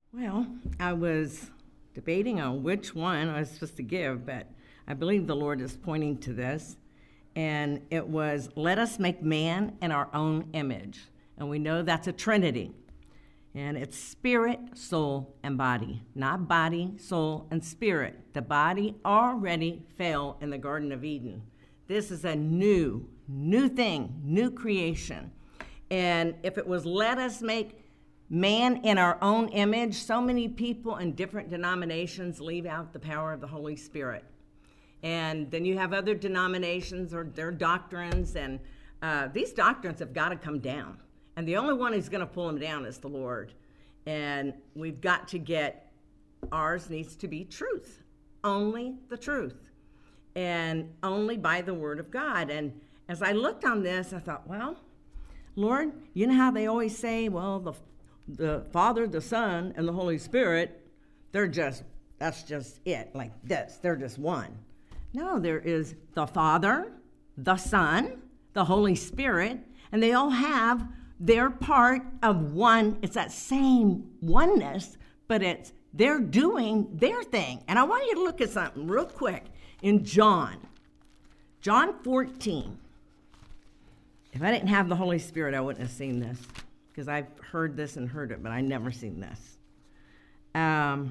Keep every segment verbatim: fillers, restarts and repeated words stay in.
Well, I was debating on which one I was supposed to give, but I believe the Lord is pointing to this. And it was, let us make man in our own image. And we know that's a trinity. And it's spirit, soul, and body. Not body, soul, and spirit. The body already fell in the Garden of Eden. This is a new, new thing, new creation. And if it was let us make man in our own image, so many people in different denominations leave out the power of the Holy Spirit. And then you have other denominations or their doctrines, and uh, these doctrines have got to come down. And the only one who's going to pull them down is the Lord. And we've got to get, ours needs to be truth, only the truth, and only by the Word of God. And as I looked on this, I thought, well, Lord, you know how they always say, well, the the Father, the Son, and the Holy Spirit, they're just, that's just it, like this. They're just one. No, there is the Father, the Son, the Holy Spirit, and they all have their part of one. It's that same oneness, but it's they're doing their thing. And I want you to look at something real quick in John. John fourteen. If I didn't have the Holy Spirit, I wouldn't have seen this, because I've heard this and heard it, but I've never seen this. Um,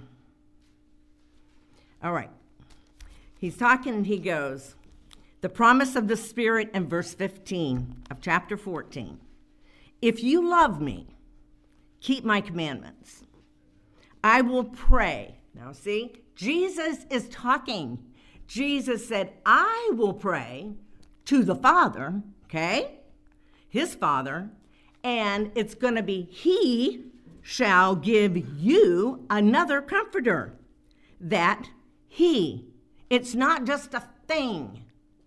all right. He's talking and he goes, the promise of the Spirit in verse fifteen of chapter fourteen. If you love me, keep my commandments. I will pray. Now see, Jesus is talking. Jesus said, I will pray to the Father, okay, his Father, and it's going to be, he shall give you another comforter. That he, it's not just a thing.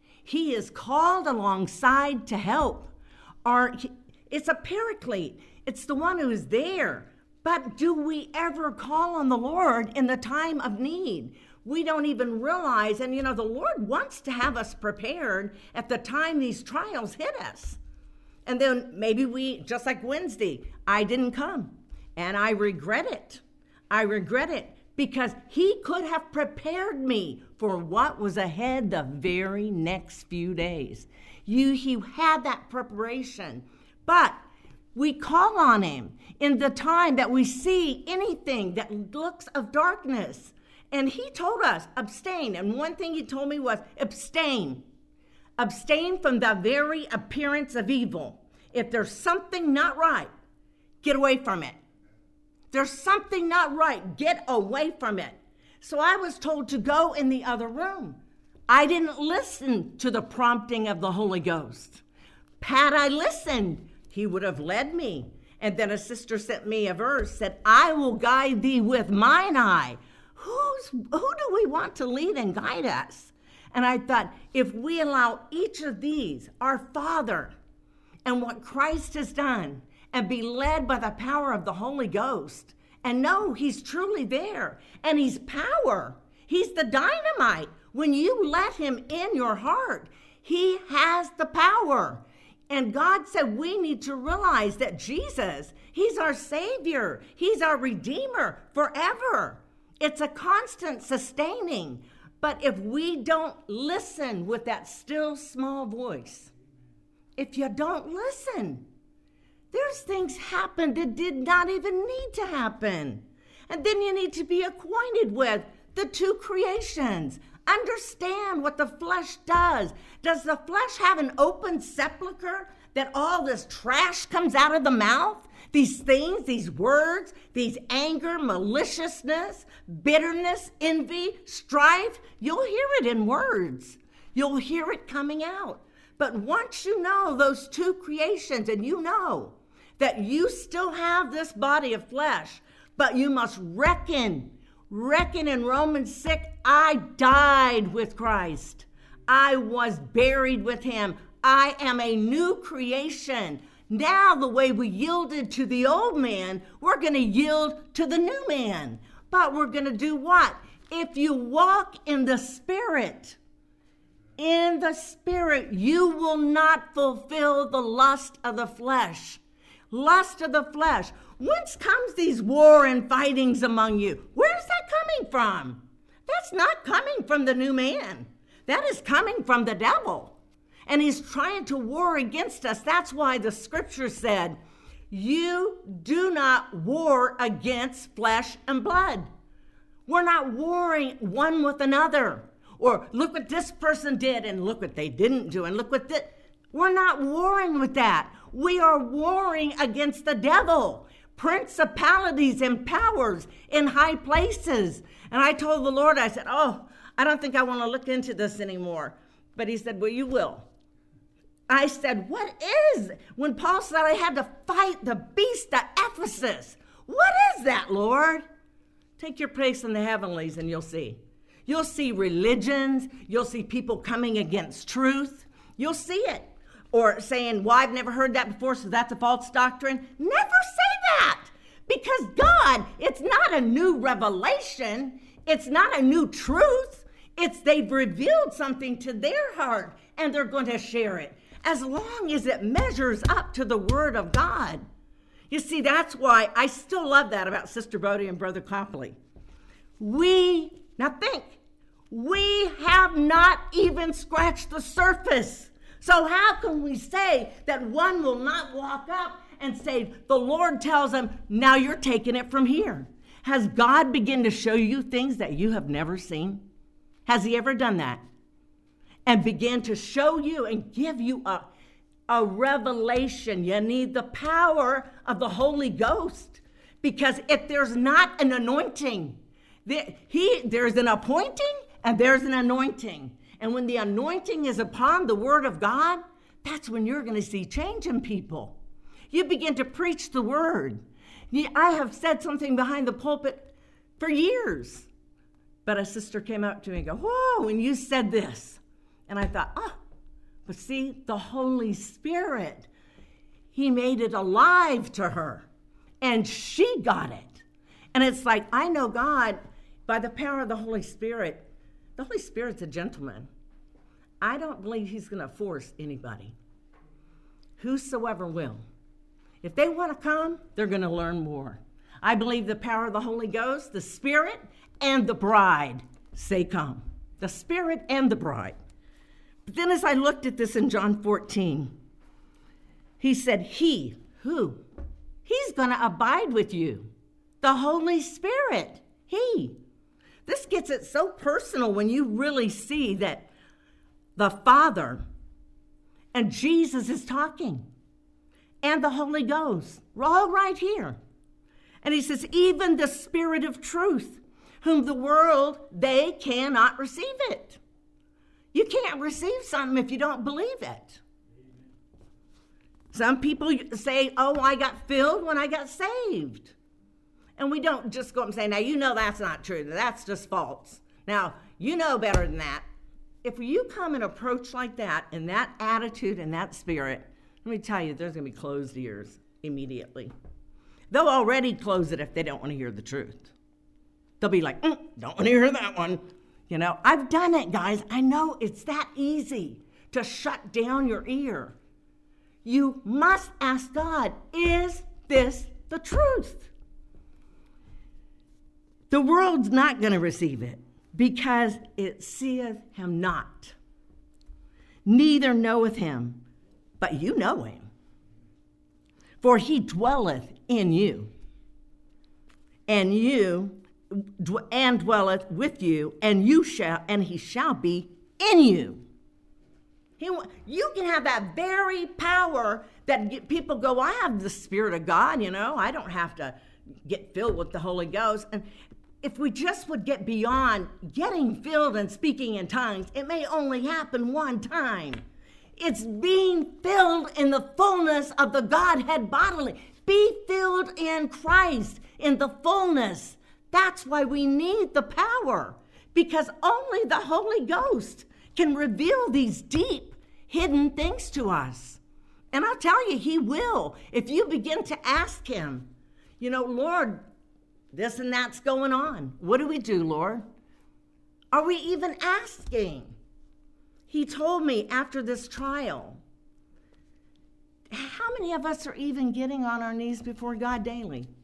He is called alongside to help. Or it's a paraclete. It's the one who is there. But do we ever call on the Lord in the time of need? We don't even realize, and you know, the Lord wants to have us prepared at the time these trials hit us. And then maybe we, just like Wednesday, I didn't come, and I regret it. I regret it because he could have prepared me for what was ahead the very next few days. You, he had that preparation, but we call on him in the time that we see anything that looks of darkness. And he told us, abstain. And one thing he told me was, abstain. Abstain from the very appearance of evil. If there's something not right, get away from it. There's something not right, get away from it. So I was told to go in the other room. I didn't listen to the prompting of the Holy Ghost. Had I listened, he would have led me. And then a sister sent me a verse, said, I will guide thee with mine eye. Who's, who do we want to lead and guide us? And I thought, if we allow each of these, our Father, and what Christ has done, and be led by the power of the Holy Ghost, and know he's truly there, and he's power. He's the dynamite. When you let him in your heart, he has the power. And God said we need to realize that Jesus, he's our Savior. He's our Redeemer forever. It's a constant sustaining. But if we don't listen with that still small voice, if you don't listen, there's things happen that did not even need to happen. And then you need to be acquainted with the two creations. Understand what the flesh does. Does the flesh have an open sepulcher that all this trash comes out of the mouth? These things, these words, these anger, maliciousness, bitterness, envy, strife, you'll hear it in words. You'll hear it coming out. But once you know those two creations, and you know that you still have this body of flesh, but you must reckon, reckon in Romans six, I died with Christ. I was buried with him. I am a new creation. Now the way we yielded to the old man, we're going to yield to the new man. But we're going to do what? If you walk in the Spirit, in the Spirit, you will not fulfill the lust of the flesh. Lust of the flesh. Whence comes these war and fightings among you? Where's that coming from? That's not coming from the new man. That is coming from the devil. And he's trying to war against us. That's why the scripture said, you do not war against flesh and blood. We're not warring one with another. Or look what this person did and look what they didn't do and look what this. We're not warring with that. We are warring against the devil, principalities and powers in high places. And I told the Lord, I said, oh, I don't think I want to look into this anymore. But he said, well, you will. I said, what is? When Paul said I had to fight the beast at Ephesus, what is that, Lord? Take your place in the heavenlies and you'll see. You'll see religions. You'll see people coming against truth. You'll see it. Or saying, well, I've never heard that before, so that's a false doctrine. Never say that. Because God, it's not a new revelation. It's not a new truth. It's they've revealed something to their heart, and they're going to share it. As long as it measures up to the word of God. You see, that's why I still love that about Sister Bodie and Brother Copley. We, now think, we have not even scratched the surface. So how can we say that one will not walk up and say, the Lord tells them, now you're taking it from here? Has God begun to show you things that you have never seen? Has he ever done that? And began to show you and give you a, a revelation. You need the power of the Holy Ghost. Because if there's not an anointing, there, he, there's an appointing and there's an anointing. And when the anointing is upon the word of God, that's when you're going to see change in people. You begin to preach the word. I have said something behind the pulpit for years. But a sister came up to me and go, whoa, and you said this. And I thought, oh, but see, the Holy Spirit, he made it alive to her. And she got it. And it's like, I know God, by the power of the Holy Spirit, the Holy Spirit's a gentleman. I don't believe he's going to force anybody. Whosoever will. If they want to come, they're going to learn more. I believe the power of the Holy Ghost, the Spirit, and the bride say come. The Spirit and the bride. But then as I looked at this in John fourteen, he said, he, who? He's going to abide with you. The Holy Spirit, he. This gets it so personal when you really see that the Father and Jesus is talking and the Holy Ghost. We're all right here. And he says, even the Spirit of truth, whom the world, they cannot receive it. You can't receive something if you don't believe it. Some people say, oh, I got filled when I got saved. And we don't just go up and say, now, you know that's not true. That's just false. Now, you know better than that. If you come and approach like that, in that attitude and that spirit, let me tell you, there's going to be closed ears immediately. They'll already close it if they don't want to hear the truth. They'll be like, mm, don't want to hear that one. You know, I've done it, guys. I know it's that easy to shut down your ear. You must ask God, is this the truth? The world's not going to receive it because it seeth him not. Neither knoweth him, but you know him. For he dwelleth in you, and you and dwelleth with you, and you shall, and he shall be in you. He, you can have that very power that people go, I have the Spirit of God, you know, I don't have to get filled with the Holy Ghost. And if we just would get beyond getting filled and speaking in tongues, it may only happen one time. It's being filled in the fullness of the Godhead bodily. Be filled in Christ, in the fullness. That's why we need the power, because only the Holy Ghost can reveal these deep, hidden things to us. And I'll tell you, he will. If you begin to ask him, you know, Lord, this and that's going on. What do we do, Lord? Are we even asking? He told me after this trial, how many of us are even getting on our knees before God daily?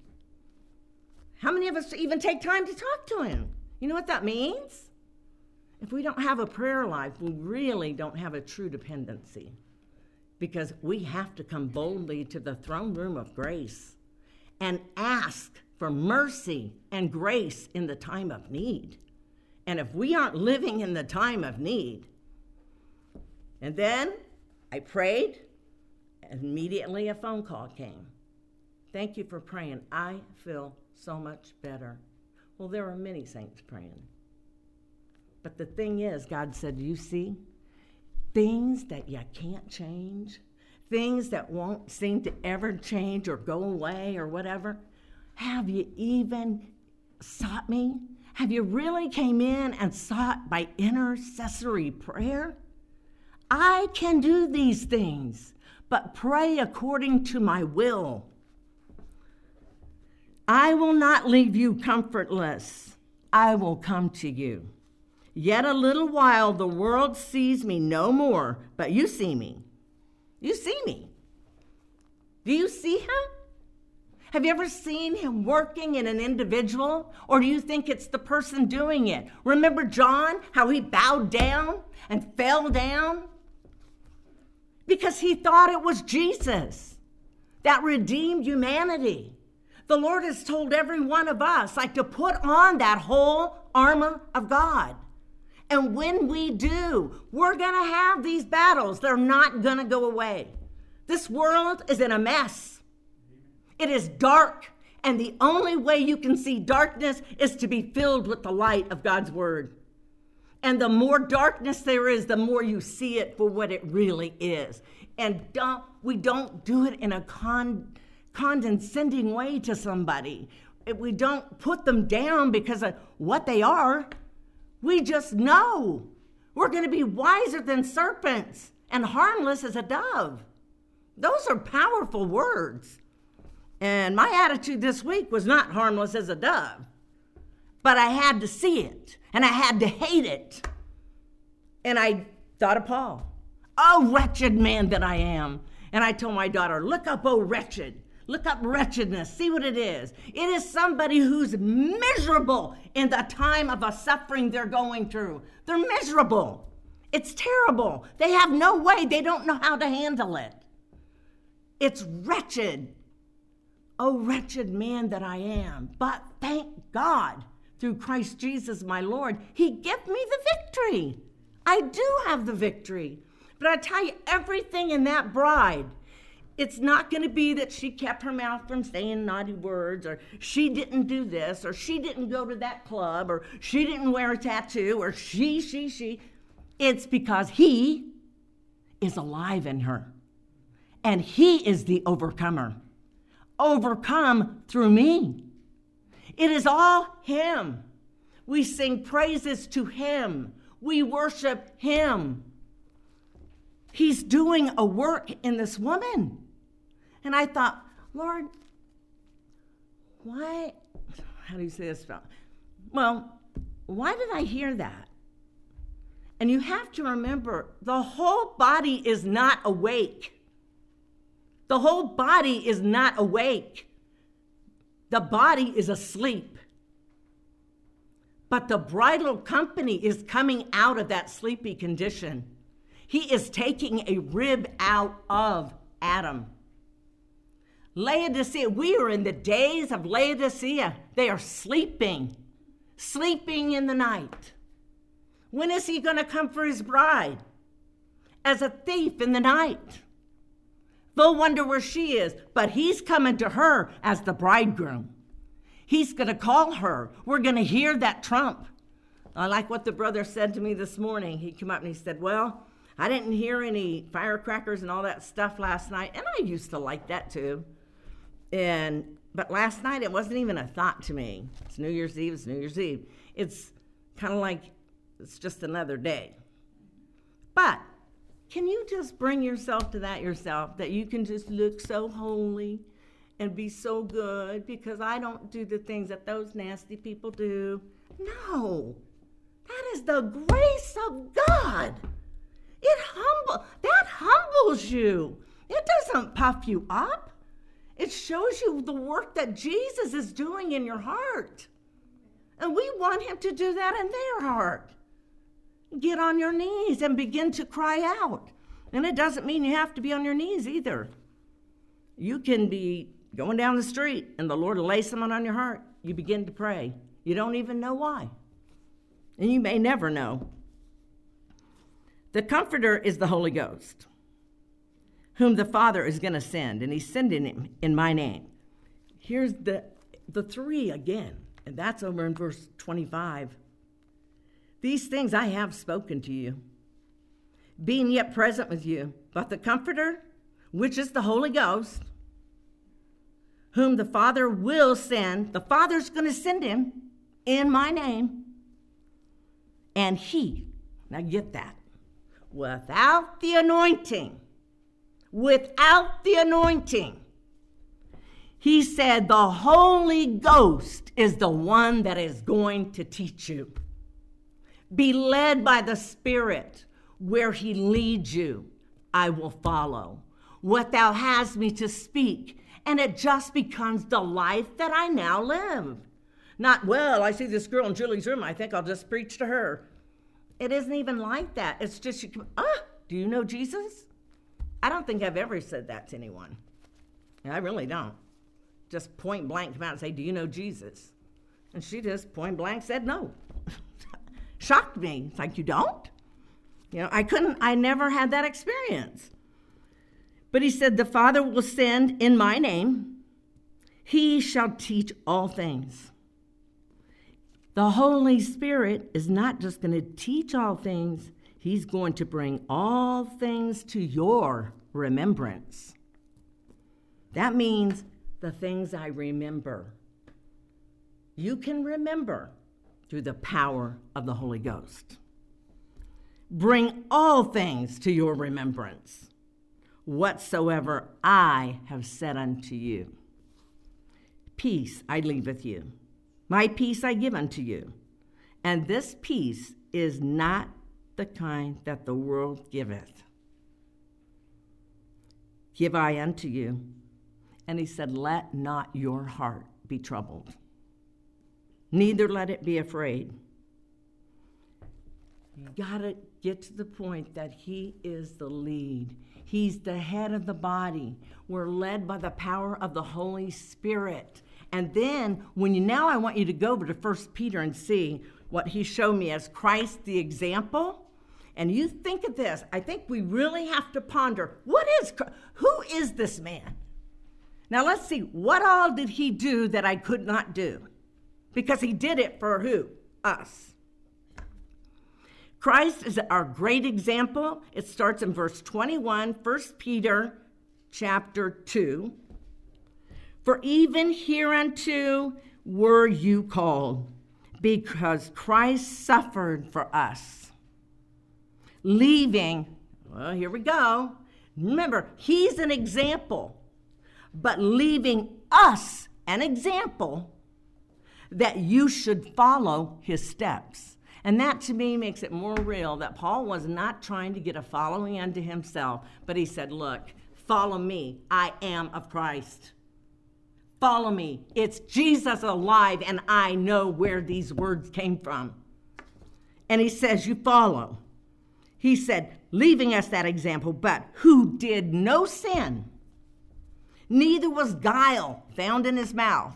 How many of us even take time to talk to him? You know what that means? If we don't have a prayer life, we really don't have a true dependency, because we have to come boldly to the throne room of grace and ask for mercy and grace in the time of need. And if we aren't living in the time of need, and then I prayed, and immediately a phone call came. Thank you for praying. I feel so much better. Well, there were many saints praying. But the thing is, God said, you see, things that you can't change, things that won't seem to ever change or go away or whatever, have you even sought me? Have you really came in and sought by intercessory prayer? I can do these things, but pray according to my will. I will not leave you comfortless. I will come to you. Yet a little while the world sees me no more, but you see me. You see me. Do you see him? Have you ever seen him working in an individual? Or do you think it's the person doing it? Remember John, how he bowed down and fell down? Because he thought it was Jesus that redeemed humanity. The Lord has told every one of us, like, to put on that whole armor of God. And when we do, we're going to have these battles. They're not going to go away. This world is in a mess. It is dark, and the only way you can see darkness is to be filled with the light of God's word. And the more darkness there is, the more you see it for what it really is. And don't, we don't do it in a con, condescending way to somebody. We don't put them down because of what they are. We just know we're going to be wiser than serpents and harmless as a dove. Those are powerful words. And my attitude this week was not harmless as a dove, but I had to see it, and I had to hate it. And I thought of Paul. Oh, wretched man that I am. And I told my daughter, look up, oh, wretched. Look up wretchedness. See what it is. It is somebody who's miserable in the time of a suffering they're going through. They're miserable. It's terrible. They have no way. They don't know how to handle it. It's wretched. Oh, wretched man that I am. But thank God, through Christ Jesus my Lord, he gave me the victory. I do have the victory. But I tell you, everything in that bride, it's not going to be that she kept her mouth from saying naughty words, or she didn't do this, or she didn't go to that club, or she didn't wear a tattoo, or she, she, she. It's because he is alive in her. And he is the overcomer. Overcome through me. It is all him. We sing praises to him. We worship him. He's doing a work in this woman. And I thought, Lord, why, how do you say this? Well, why did I hear that? And you have to remember, the whole body is not awake. The whole body is not awake. The body is asleep. But the bridal company is coming out of that sleepy condition. He is taking a rib out of Adam. Laodicea, we are in the days of Laodicea. They are sleeping, sleeping in the night. When is he going to come for his bride? As a thief in the night. They'll wonder where she is, but he's coming to her as the bridegroom. He's going to call her. We're going to hear that trump. I like what the brother said to me this morning. He came up and he said, well, I didn't hear any firecrackers and all that stuff last night. And I used to like that too. And but last night it wasn't even a thought to me. It's New Year's Eve, it's New Year's Eve. It's kind of like it's just another day. But can you just bring yourself to that yourself, that you can just look so holy and be so good because I don't do the things that those nasty people do? No, that is the grace of God. It humble, that humbles you. It doesn't puff you up. It shows you the work that Jesus is doing in your heart. And we want him to do that in their heart. Get on your knees and begin to cry out. And it doesn't mean you have to be on your knees either. You can be going down the street and the Lord will lay someone on your heart. You begin to pray. You don't even know why. And you may never know. The Comforter is the Holy Ghost, whom the Father is going to send, and he's sending him in my name. Here's the, the three again, and that's over in verse twenty-five. These things I have spoken to you, being yet present with you. But the Comforter, which is the Holy Ghost, whom the Father will send, the Father's going to send him in my name, and he, now get that, without the anointing, without the anointing, he said the Holy Ghost is the one that is going to teach you. Be led by the Spirit. Where he leads you, I will follow. What thou hast me to speak, and it just becomes the life that I now live. Not, well, I see this girl in Julie's room, I think I'll just preach to her. It isn't even like that. It's just, you come, ah, do you know Jesus? I don't think I've ever said that to anyone. I really don't. Just point blank come out and say, do you know Jesus? And she just point blank said no. Shocked me. It's like, you don't? You know, I couldn't, I never had that experience. But he said, the Father will send in my name. He shall teach all things. The Holy Spirit is not just going to teach all things. He's going to bring all things to your remembrance. That means the things I remember. You can remember through the power of the Holy Ghost. Bring all things to your remembrance, whatsoever I have said unto you. Peace I leave with you. My peace I give unto you. And this peace is not the kind that the world giveth. Give I unto you. And he said, let not your heart be troubled, neither let it be afraid. You gotta get to the point that he is the lead. He's the head of the body. We're led by the power of the Holy Spirit. And then, when you now I want you to go over to First Peter and see what he showed me as Christ the example. And you think of this. I think we really have to ponder, what is, who is this man? Now let's see, what all did he do that I could not do? Because he did it for who? Us. Christ is our great example. It starts in verse twenty-one, First Peter chapter two. For even hereunto were you called, because Christ suffered for us, leaving, well, here we go. Remember, he's an example, but leaving us an example that you should follow his steps. And that, to me, makes it more real that Paul was not trying to get a following unto himself, but he said, look, follow me. I am of Christ. Follow me. It's Jesus alive, and I know where these words came from. And he says, you follow. He said, leaving us that example, but who did no sin, neither was guile found in his mouth.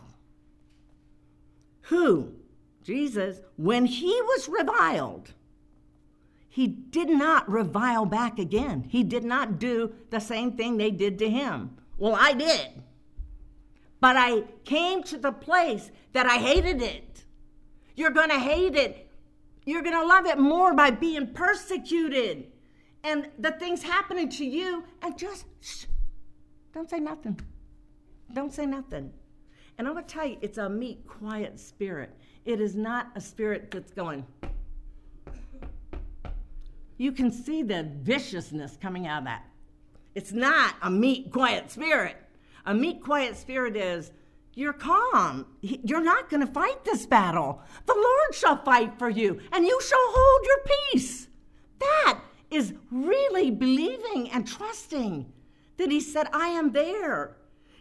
Who? Jesus, when he was reviled, he did not revile back again. He did not do the same thing they did to him. Well, I did. But I came to the place that I hated it. You're going to hate it. You're going to love it more by being persecuted. And the things happening to you, and just, shh, don't say nothing. Don't say nothing. And I'm going to tell you, it's a meek, quiet spirit. It is not a spirit that's going. You can see the viciousness coming out of that. It's not a meek, quiet spirit. A meek, quiet spirit is, you're calm. You're not going to fight this battle. The Lord shall fight for you, and you shall hold your peace. That is really believing and trusting that he said, I am there.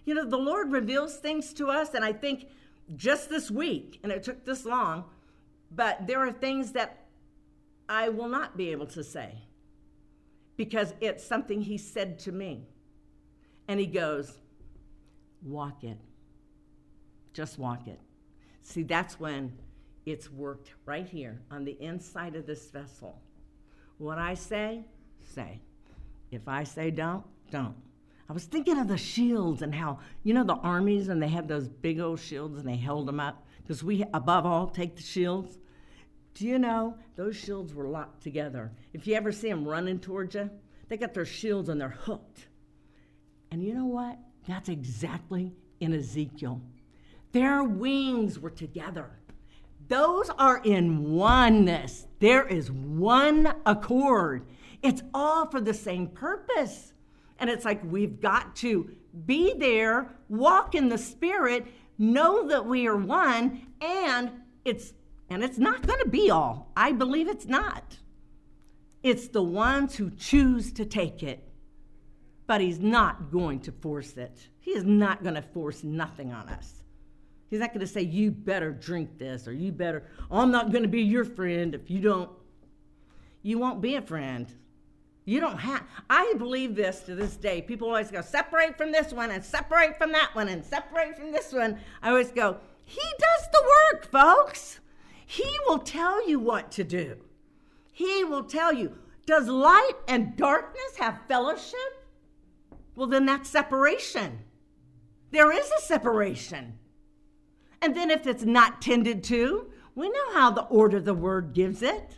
You know, the Lord reveals things to us, and I think just this week, and it took this long, but there are things that I will not be able to say because it's something he said to me. And he goes, walk it. Just walk it. See, that's when it's worked right here on the inside of this vessel. What I say, say. If I say don't, don't. I was thinking of the shields and how, you know, the armies, and they had those big old shields and they held them up because we, above all, take the shields. Do you know those shields were locked together? If you ever see them running towards you, they got their shields and they're hooked. And you know what? That's exactly in Ezekiel. Their wings were together. Those are in oneness. There is one accord. It's all for the same purpose. And it's like we've got to be there, walk in the Spirit, know that we are one, and it's and it's not going to be all. I believe it's not. It's the ones who choose to take it. But he's not going to force it. He is not going to force nothing on us. He's not going to say, you better drink this, or you better, I'm not going to be your friend if you don't. You won't be a friend. You don't have, I believe this to this day. People always go, separate from this one, and separate from that one, and separate from this one. I always go, he does the work, folks. He will tell you what to do. He will tell you, does light and darkness have fellowship? Well, then that's separation. There is a separation. And then if it's not tended to, we know how the order the word gives it.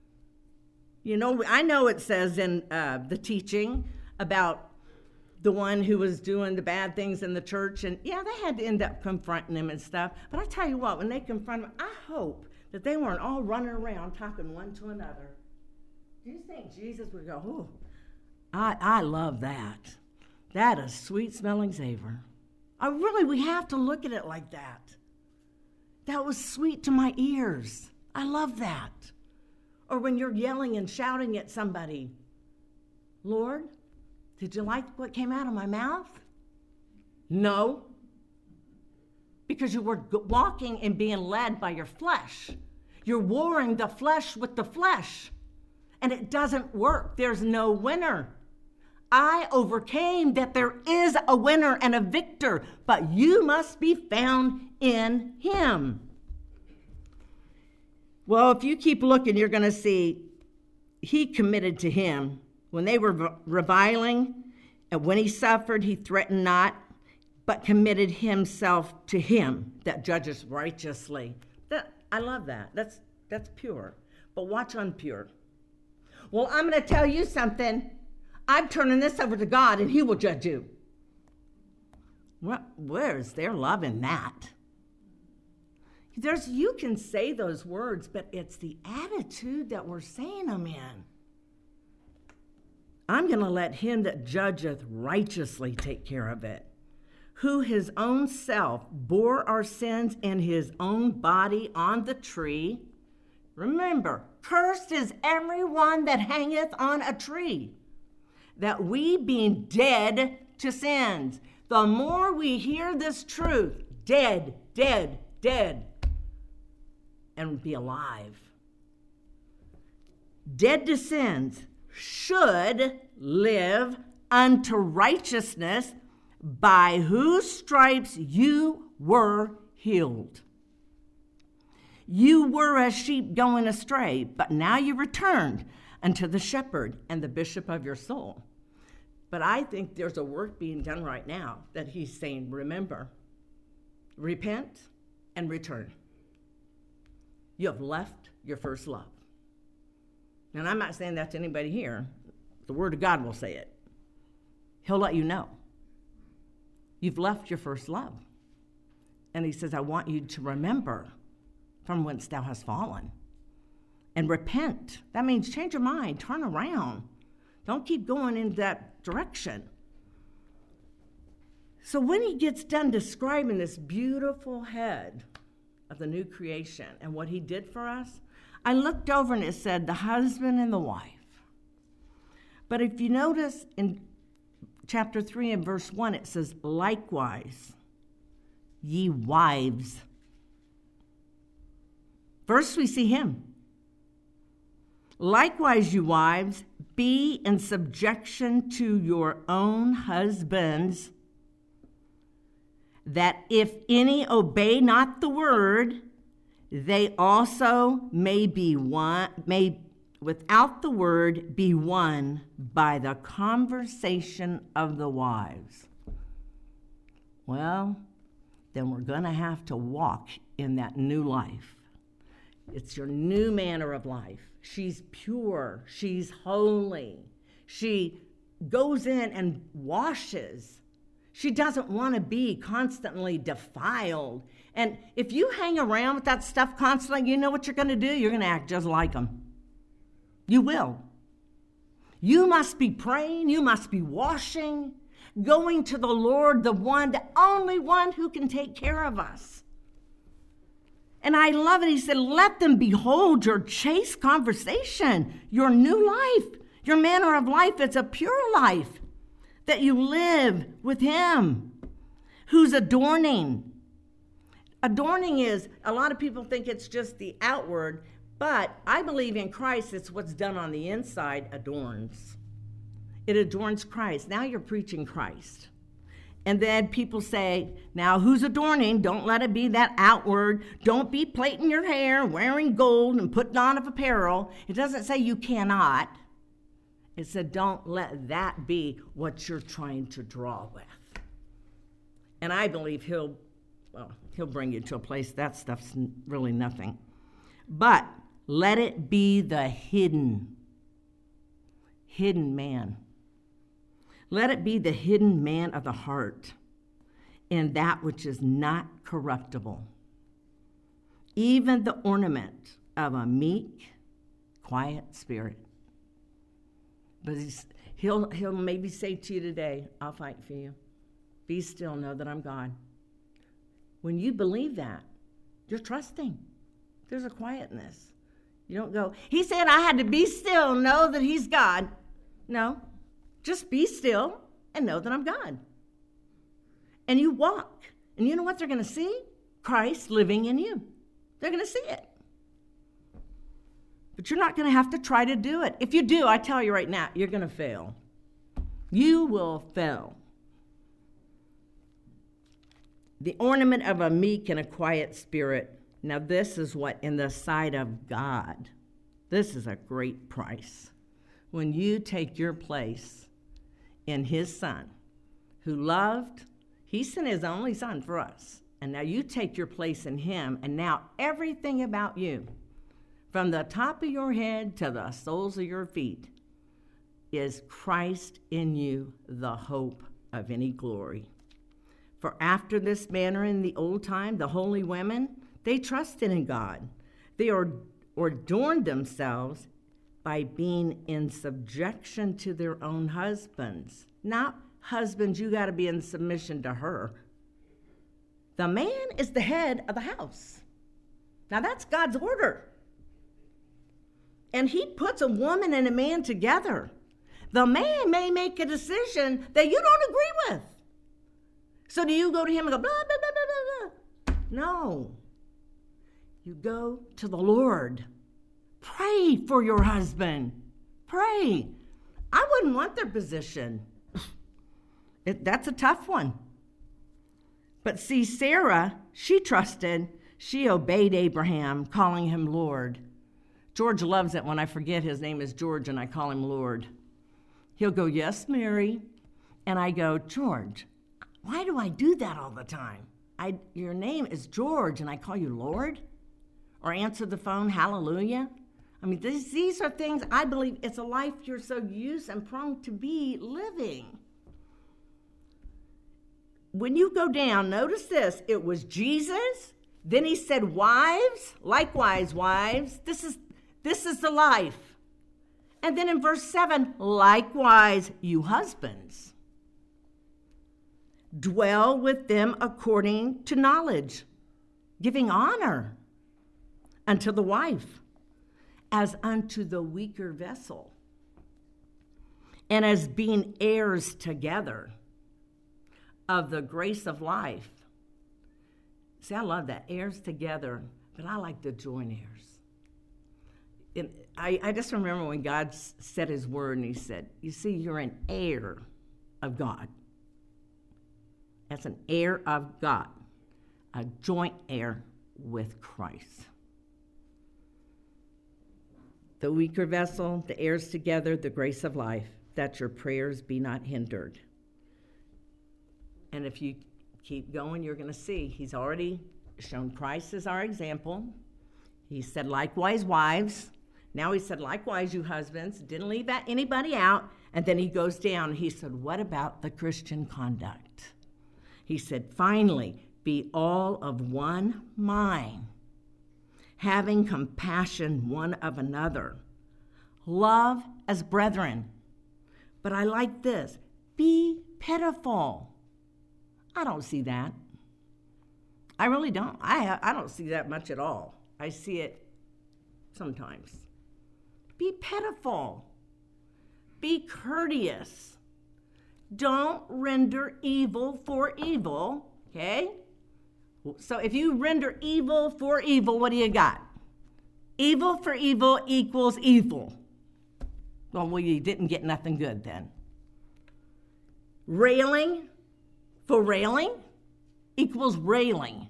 You know, I know it says in uh, the teaching about the one who was doing the bad things in the church, and yeah, they had to end up confronting him and stuff. But I tell you what, when they confront him, I hope that they weren't all running around talking one to another. Do you think Jesus would go, oh, I, I love that. That is sweet-smelling savor. I really, we have to look at it like that. That was sweet to my ears. I love that. Or when you're yelling and shouting at somebody, Lord, did you like what came out of my mouth? No. Because you were walking and being led by your flesh. You're warring the flesh with the flesh. And it doesn't work. There's no winner. I overcame that there is a winner and a victor, but you must be found in him. Well, if you keep looking, you're going to see he committed to him. When they were reviling, and when he suffered, he threatened not, but committed himself to him that judges righteously. That, I love that. That's, that's pure. But watch unpure. Well, I'm going to tell you something. I'm turning this over to God, and he will judge you. Well, where's their love in that? There's, you can say those words, but it's the attitude that we're saying them in. I'm going to let him that judgeth righteously take care of it, who his own self bore our sins in his own body on the tree. Remember, cursed is everyone that hangeth on a tree, that we being dead to sins. The more we hear this truth, dead, dead, dead, and be alive. Dead to sins, should live unto righteousness, by whose stripes you were healed. You were as sheep going astray, but now you returned unto the shepherd and the bishop of your soul. But I think there's a work being done right now that he's saying, remember, repent and return. You have left your first love. And I'm not saying that to anybody here. The Word of God will say it. He'll let you know. You've left your first love. And he says, I want you to remember from whence thou hast fallen. And repent. That means change your mind. Turn around. Don't keep going in that direction. So when he gets done describing this beautiful head of the new creation and what he did for us, I looked over and it said the husband and the wife. But if you notice in chapter three and verse one, it says, likewise, ye wives. First we see him. Likewise, you wives, be in subjection to your own husbands, that if any obey not the word, they also may be one, may without the word be won by the conversation of the wives. Well, then we're going to have to walk in that new life. It's your new manner of life. She's pure. She's holy. She goes in and washes. She doesn't want to be constantly defiled. And if you hang around with that stuff constantly, you know what you're going to do? You're going to act just like them. You will. You must be praying. You must be washing, going to the Lord, the one, the only one who can take care of us. And I love it. He said, let them behold your chaste conversation, your new life, your manner of life. It's a pure life that you live with him, who's adorning. Adorning is, a lot of people think it's just the outward, but I believe in Christ, it's what's done on the inside adorns. It adorns Christ. Now you're preaching Christ. And then people say, now who's adorning? Don't let it be that outward. Don't be plaiting your hair, wearing gold, and putting on of apparel. It doesn't say you cannot. It said don't let that be what you're trying to draw with. And I believe he'll, well, he'll bring you to a place that stuff's really nothing. But let it be the hidden, hidden man. Let it be the hidden man of the heart in that which is not corruptible, even the ornament of a meek, quiet spirit. But he's, he'll, he'll maybe say to you today, I'll fight for you. Be still, know that I'm God. When you believe that, you're trusting. There's a quietness. You don't go, he said I had to be still, know that he's God. No. Just be still and know that I'm God. And you walk. And you know what they're going to see? Christ living in you. They're going to see it. But you're not going to have to try to do it. If you do, I tell you right now, you're going to fail. You will fail. The ornament of a meek and a quiet spirit. Now this is what in the sight of God. This is a great price. When you take your place in his son, who loved, he sent his only son for us. And now you take your place in him, and now everything about you, from the top of your head to the soles of your feet, is Christ in you, the hope of any glory. For after this manner in the old time, the holy women, they trusted in God. They or, adorned themselves by being in subjection to their own husbands. Not husbands, you got to be in submission to her. The man is the head of the house. Now that's God's order. And he puts a woman and a man together. The man may make a decision that you don't agree with. So do you go to him and go, blah, blah, blah, blah, blah, blah? No. You go to the Lord. Pray for your husband. Pray. I wouldn't want their position. It, that's a tough one. But see, Sarah, she trusted. She obeyed Abraham, calling him Lord. George loves it when I forget his name is George and I call him Lord. He'll go, yes, Mary. And I go, George, why do I do that all the time? I, your name is George and I call you Lord? Or answer the phone, hallelujah? I mean, this, these are things I believe it's a life you're so used and prone to be living. When you go down, notice this. It was Jesus. Then he said, wives, likewise, wives. This is, this is the life. And then in verse seven, likewise, you husbands. Dwell with them according to knowledge, giving honor unto the wife, as unto the weaker vessel, and as being heirs together of the grace of life. See, I love that, heirs together, but I like the joint heirs. And I, I just remember when God s- said his word, and he said, you see, you're an heir of God. That's an heir of God, a joint heir with Christ. The weaker vessel, the heirs together, the grace of life, that your prayers be not hindered. And if you keep going, you're going to see he's already shown Christ as our example. He said, likewise, wives. Now he said, likewise, you husbands. Didn't leave anybody out. And then he goes down. He said, what about the Christian conduct? He said, finally, be all of one mind, having compassion one of another. Love as brethren. But I like this. Be pitiful. I don't see that. I really don't. I, I don't see that much at all. I see it sometimes. Be pitiful. Be courteous. Don't render evil for evil, okay? So if you render evil for evil, what do you got? Evil for evil equals evil. Well, well, you didn't get nothing good then. Railing for railing equals railing.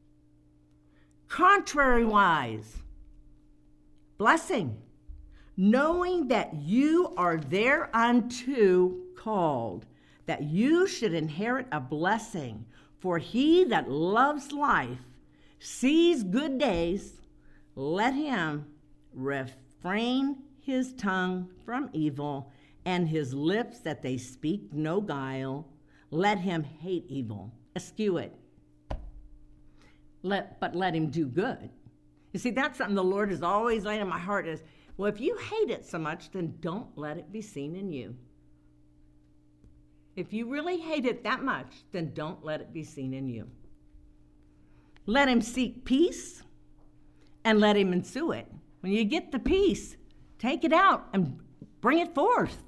Contrariwise, blessing, knowing that you are thereunto called, that you should inherit a blessing. For he that loves life sees good days. Let him refrain his tongue from evil, and his lips that they speak no guile. Let him hate evil, eschew it, let, but let him do good. You see, that's something the Lord has always laid in my heart is, well, if you hate it so much, then don't let it be seen in you. If you really hate it that much, then don't let it be seen in you. Let him seek peace and let him ensue it. When you get the peace, take it out and bring it forth.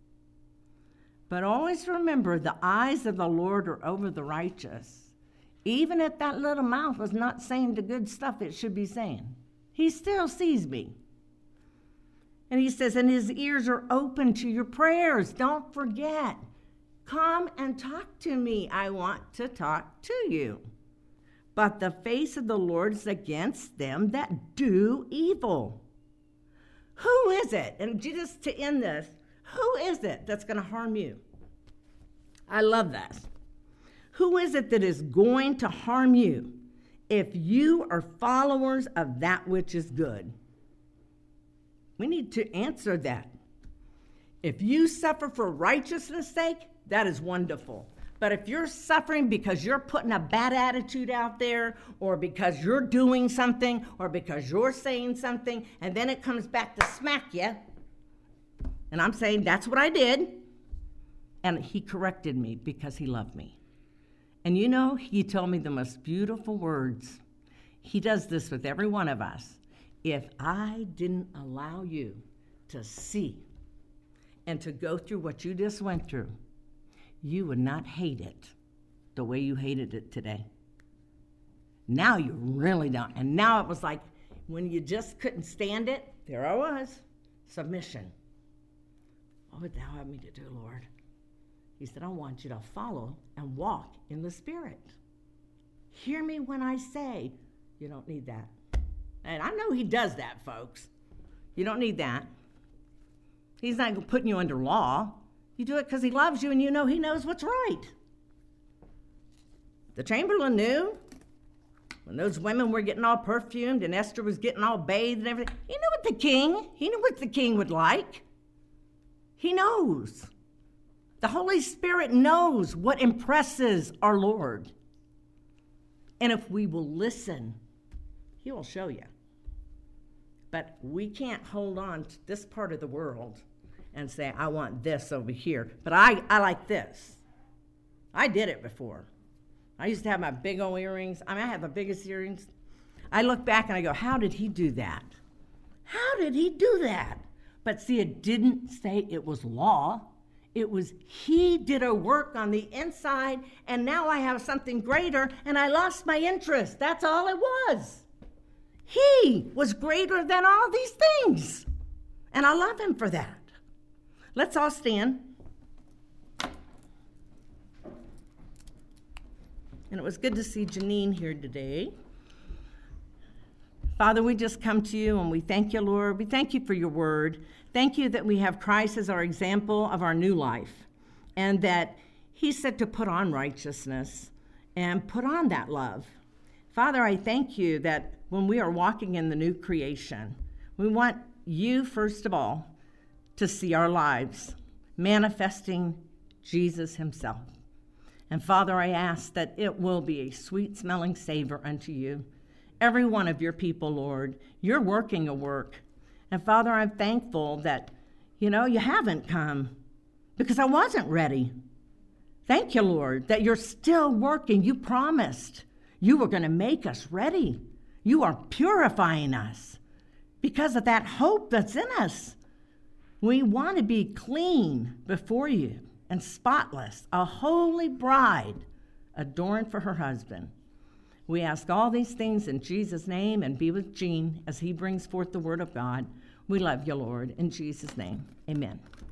But always remember, the eyes of the Lord are over the righteous. Even if that little mouth was not saying the good stuff it should be saying, he still sees me. And he says, and his ears are open to your prayers. Don't forget. Come and talk to me. I want to talk to you. But the face of the Lord is against them that do evil. Who is it? And just to end this, who is it that's going to harm you? I love that. Who is it that is going to harm you if you are followers of that which is good? We need to answer that. If you suffer for righteousness' sake, that is wonderful. But if you're suffering because you're putting a bad attitude out there, or because you're doing something, or because you're saying something, and then it comes back to smack you, and I'm saying that's what I did, and he corrected me because he loved me. And you know, he told me the most beautiful words. He does this with every one of us. If I didn't allow you to see and to go through what you just went through, you would not hate it the way you hated it today. Now you really don't. And now it was like when you just couldn't stand it, there I was, submission. What would thou have me to do, Lord? He said, I want you to follow and walk in the Spirit. Hear me when I say, you don't need that. And I know he does that, folks. You don't need that. He's not putting you under law. You do it because he loves you and you know he knows what's right. The Chamberlain knew when those women were getting all perfumed and Esther was getting all bathed and everything. He knew what the king, he knew what the king would like. He knows. The Holy Spirit knows what impresses our Lord. And if we will listen, he will show you. But we can't hold on to this part of the world and say, I want this over here. But I, I like this. I did it before. I used to have my big old earrings. I mean, I have the biggest earrings. I look back and I go, how did he do that? How did he do that? But see, it didn't say it was law. It was he did a work on the inside, and now I have something greater, and I lost my interest. That's all it was. He was greater than all these things, and I love him for that. Let's all stand. And it was good to see Janine here today. Father, we just come to you and we thank you, Lord. We thank you for your word. Thank you that we have Christ as our example of our new life, and that he said to put on righteousness and put on that love. Father, I thank you that when we are walking in the new creation, we want you, first of all, to see our lives manifesting Jesus himself. And Father, I ask that it will be a sweet-smelling savor unto you. Every one of your people, Lord, you're working a work. And Father, I'm thankful that, you know, you haven't come because I wasn't ready. Thank you, Lord, that you're still working. You promised you were going to make us ready. You are purifying us because of that hope that's in us. We want to be clean before you and spotless, a holy bride adorned for her husband. We ask all these things in Jesus' name, and be with Gene as he brings forth the word of God. We love you, Lord. In Jesus' name, amen.